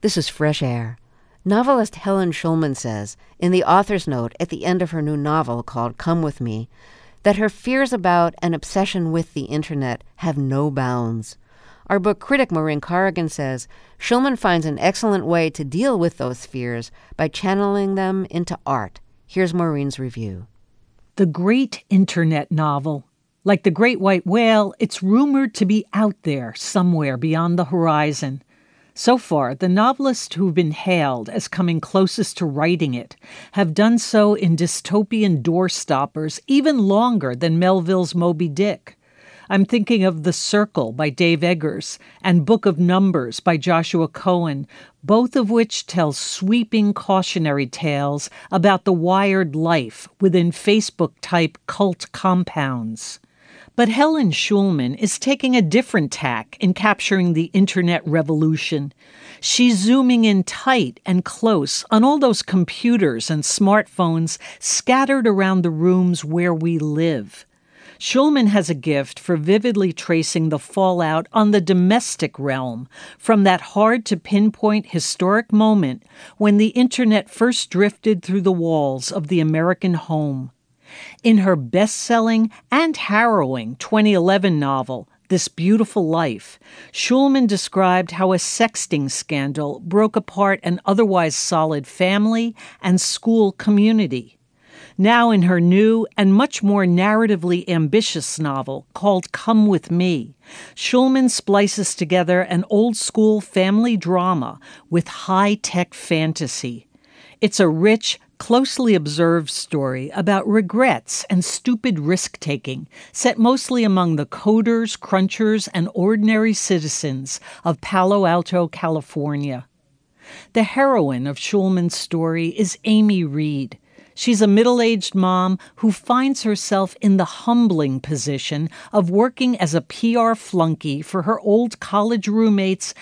This is Fresh Air. Novelist Helen Schulman says, in the author's note at the end of her new novel called Come With Me, that her fears about and obsession with the internet have no bounds. Our book critic Maureen Corrigan says Schulman finds an excellent way to deal with those fears by channeling them into art. Here's Maureen's review. The great internet novel. Like the great white whale, it's rumored to be out there somewhere beyond the horizon. So far, the novelists who've been hailed as coming closest to writing it have done so in dystopian doorstoppers even longer than Melville's Moby Dick. I'm thinking of The Circle by Dave Eggers and Book of Numbers by Joshua Cohen, both of which tell sweeping cautionary tales about the wired life within Facebook-type cult compounds. But Helen Schulman is taking a different tack in capturing the internet revolution. She's zooming in tight and close on all those computers and smartphones scattered around the rooms where we live. Schulman has a gift for vividly tracing the fallout on the domestic realm from that hard-to-pinpoint historic moment when the internet first drifted through the walls of the American home. In her best-selling and harrowing 2011 novel, This Beautiful Life, Schulman described how a sexting scandal broke apart an otherwise solid family and school community. Now in her new and much more narratively ambitious novel called Come With Me, Schulman splices together an old-school family drama with high-tech fantasy. It's a rich, closely observed story about regrets and stupid risk-taking, set mostly among the coders, crunchers, and ordinary citizens of Palo Alto, California. The heroine of Schulman's story is Amy Reed. She's a middle-aged mom who finds herself in the humbling position of working as a PR flunky for her old college roommate's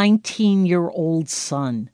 19-year-old son.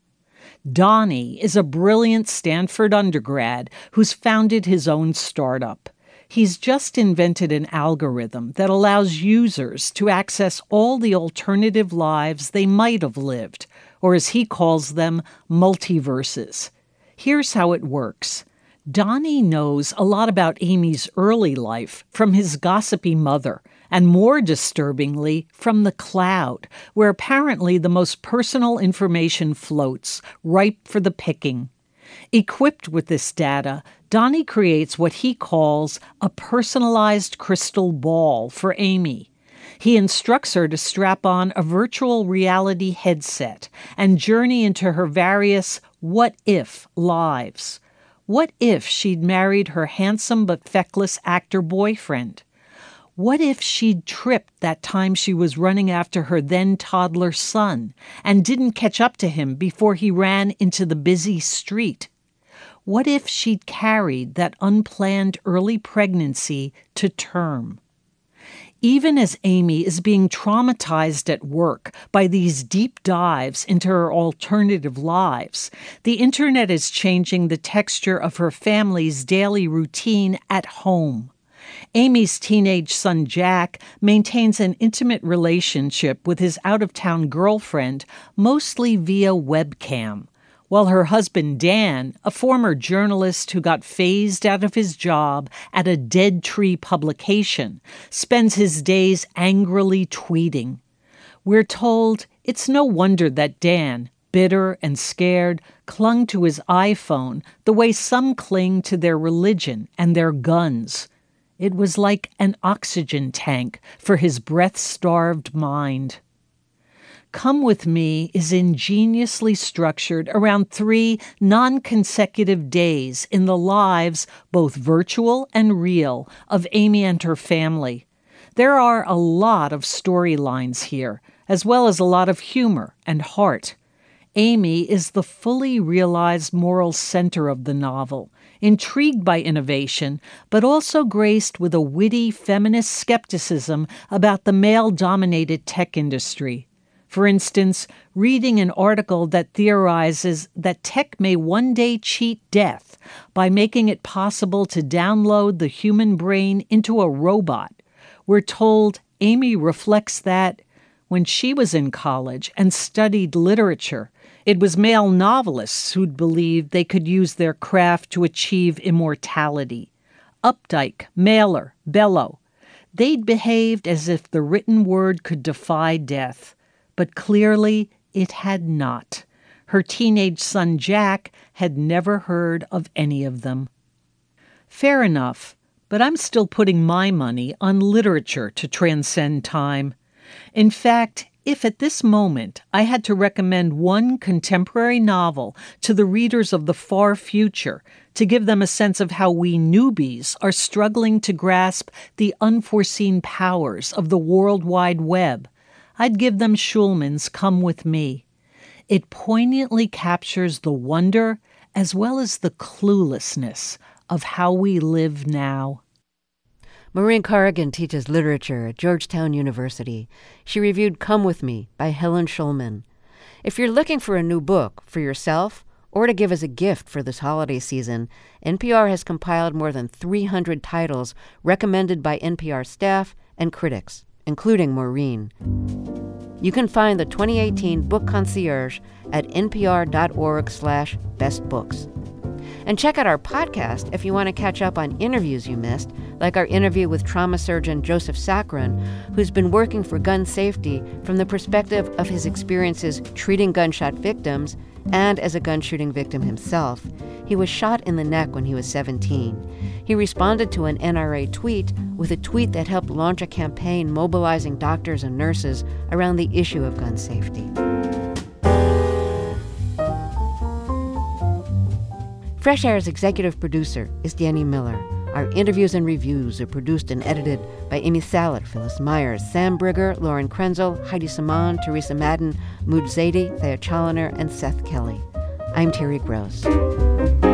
Donnie is a brilliant Stanford undergrad who's founded his own startup. He's just invented an algorithm that allows users to access all the alternative lives they might have lived, or as he calls them, multiverses. Here's how it works. Donnie knows a lot about Amy's early life from his gossipy mother, and more disturbingly, from the cloud, where apparently the most personal information floats, ripe for the picking. Equipped with this data, Donnie creates what he calls a personalized crystal ball for Amy. He instructs her to strap on a virtual reality headset and journey into her various what-if lives. What if she'd married her handsome but feckless actor boyfriend? What if she'd tripped that time she was running after her then-toddler son and didn't catch up to him before he ran into the busy street? What if she'd carried that unplanned early pregnancy to term? Even as Amy is being traumatized at work by these deep dives into her alternative lives, the internet is changing the texture of her family's daily routine at home. Amy's teenage son Jack maintains an intimate relationship with his out-of-town girlfriend, mostly via webcam, while her husband Dan, a former journalist who got phased out of his job at a Dead Tree publication, spends his days angrily tweeting. We're told it's no wonder that Dan, bitter and scared, clung to his iPhone the way some cling to their religion and their guns. It was like an oxygen tank for his breath-starved mind. Come With Me is ingeniously structured around 3 non-consecutive days in the lives, both virtual and real, of Amy and her family. There are a lot of storylines here, as well as a lot of humor and heart. Amy is the fully realized moral center of the novel, intrigued by innovation, but also graced with a witty feminist skepticism about the male-dominated tech industry. For instance, reading an article that theorizes that tech may one day cheat death by making it possible to download the human brain into a robot, we're told Amy reflects that when she was in college and studied literature, It was male novelists who'd believed they could use their craft to achieve immortality. Updike, Mailer, Bellow. They'd behaved as if the written word could defy death, but clearly it had not. Her teenage son Jack had never heard of any of them. Fair enough, but I'm still putting my money on literature to transcend time. In fact, if at this moment I had to recommend one contemporary novel to the readers of the far future to give them a sense of how we newbies are struggling to grasp the unforeseen powers of the World Wide Web, I'd give them Schulman's Come With Me. It poignantly captures the wonder as well as the cluelessness of how we live now. Maureen Corrigan teaches literature at Georgetown University. She reviewed Come With Me by Helen Schulman. If you're looking for a new book for yourself or to give as a gift for this holiday season, NPR has compiled more than 300 titles recommended by NPR staff and critics, including Maureen. You can find the 2018 Book Concierge at npr.org/bestbooks. And check out our podcast if you want to catch up on interviews you missed, like our interview with trauma surgeon Joseph Saccharin, who's been working for gun safety from the perspective of his experiences treating gunshot victims and as a gun shooting victim himself. He was shot in the neck when he was 17. He responded to an NRA tweet with a tweet that helped launch a campaign mobilizing doctors and nurses around the issue of gun safety. Fresh Air's executive producer is Danny Miller. Our interviews and reviews are produced and edited by Amy Salit, Phyllis Myers, Sam Brigger, Lauren Krenzel, Heidi Saman, Teresa Madden, Mood Zadie, Thea Challoner, and Seth Kelly. I'm Terry Gross.